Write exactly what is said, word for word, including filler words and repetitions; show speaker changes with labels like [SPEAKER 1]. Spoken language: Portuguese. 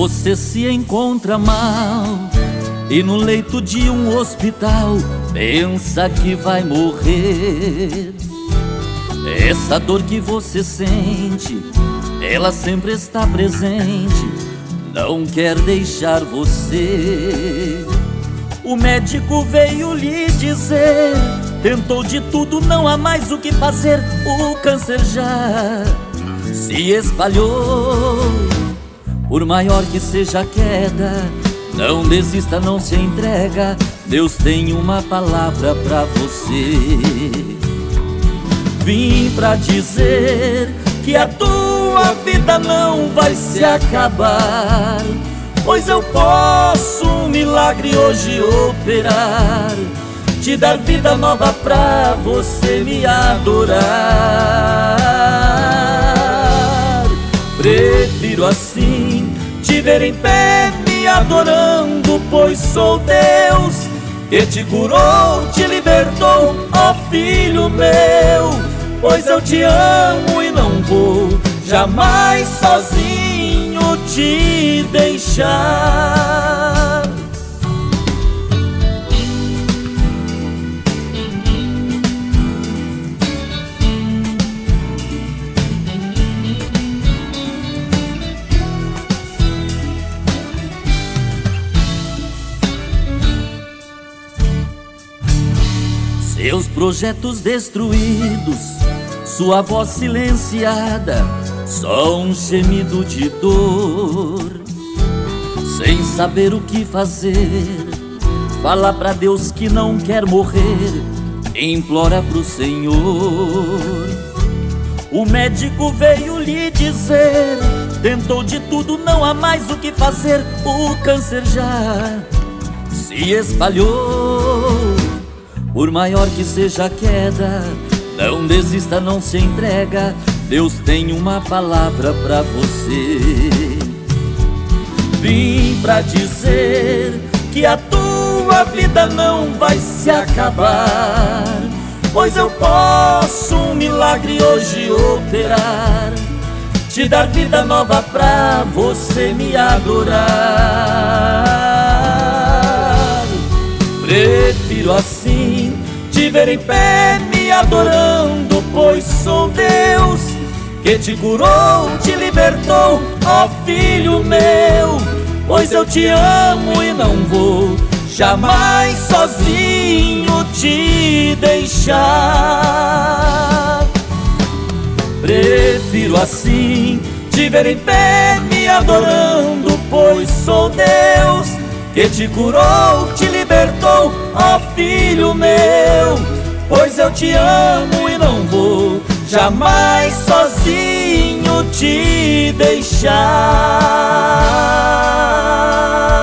[SPEAKER 1] você se encontra mal e no leito de um hospital pensa que vai morrer. Essa dor que você sente, ela sempre está presente, não quer deixar você. O médico veio lhe dizer, tentou de tudo, não há mais o que fazer. O câncer já se espalhou. Por maior que seja a queda, não desista, não se entrega. Deus tem uma palavra pra você. Vim pra dizer que a tua vida não vai se acabar, pois eu posso um milagre hoje operar, te dar vida nova pra você me adorar. Prefiro assim te ver em pé me adorando, pois sou Deus que te curou, te libertou, ó filho meu. Pois eu te amo e não vou jamais sozinho te deixar. Seus projetos destruídos, sua voz silenciada, só um gemido de dor. Sem saber o que fazer, fala pra Deus que não quer morrer, implora pro Senhor. O médico veio lhe dizer, tentou de tudo, não há mais o que fazer. O câncer já se espalhou. Por maior que seja a queda, não desista, não se entrega. Deus tem uma palavra pra você. Vim pra dizer que a tua vida não vai se acabar, pois eu posso um milagre hoje operar, te dar vida nova pra você me adorar. Prefiro assim te ver em pé me adorando, pois sou Deus que te curou, te libertou, ó filho meu. Pois eu te amo e não vou jamais sozinho te deixar. Prefiro assim te ver em pé me adorando, pois sou Deus que te curou, te libertou, ó filho meu. Pois eu te amo e não vou jamais sozinho te deixar.